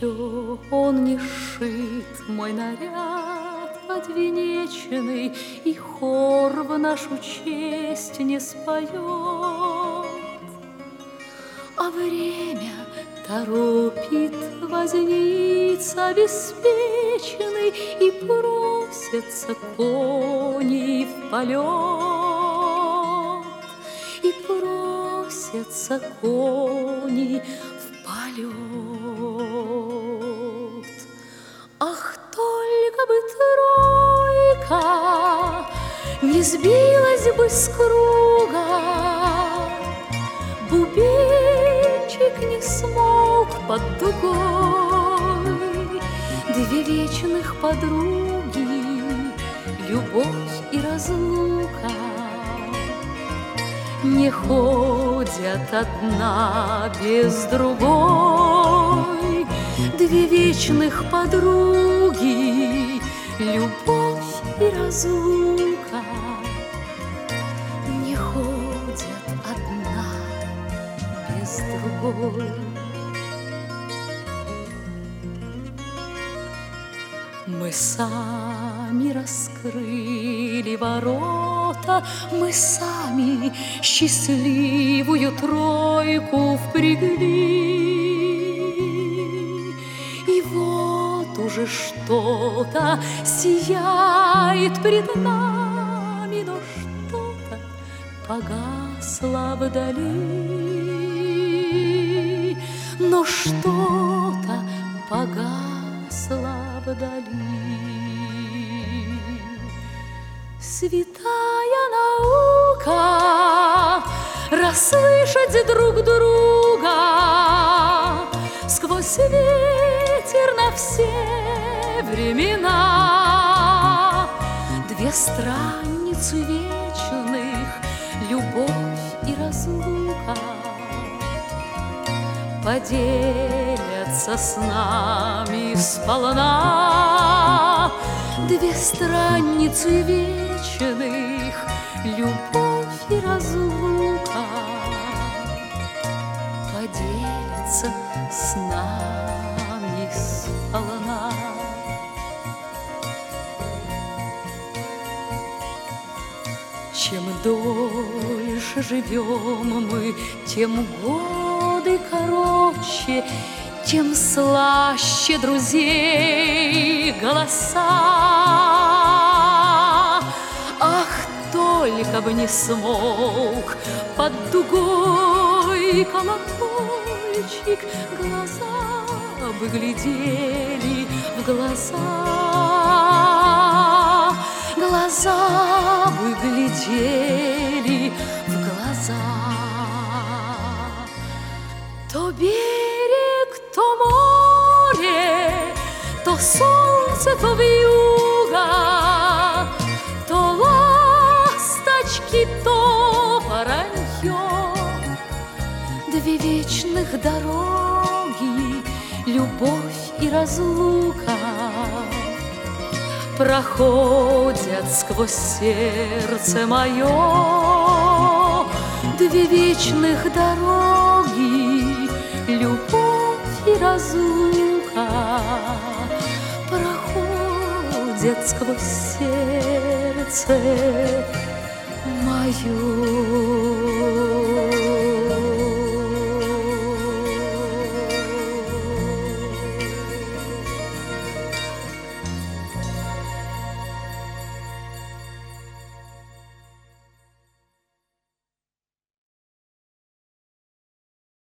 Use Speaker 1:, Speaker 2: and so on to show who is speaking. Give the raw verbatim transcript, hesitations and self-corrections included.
Speaker 1: Еще он не сшит, мой наряд подвенеченный, и хор в нашу честь не споет. А время торопит возница обеспеченный, и просятся кони в полет, и просятся кони в полет. Ах, только бы тройка не сбилась бы с круга, бубенчик не смолк под дугой. Две вечных подруги, любовь и разлука, не ходят одна без другой. Две вечных подруги, любовь и разлука, не ходят одна без другой. Мы сами раскрыли ворота, мы сами счастливую тройку впрягли. И вот уже что-то сияет пред нами, но что-то погасло вдали, но что-то погасло вдали. Святая наука расслышать друг друга сквозь ветер на все времена. Две страницы вечных, любовь и разлука, поделятся с нами сполна. Две страницы вечных, любовь и разлука, поделятся с нами сполна. Чем дольше живем мы, тем годы короче, тем слаще друзей голоса. Ах, только бы не смолк под дугой колокольчик, глаза бы глядели в глаза, глаза бы глядели в глаза. То берег, то море, то солнце, то вьюга, то ласточки, то воронье. Две вечных дороги, любовь и разлука, проходят сквозь сердце мое. Две вечных дороги, любовь и разлука, проходят сквозь сердце мое.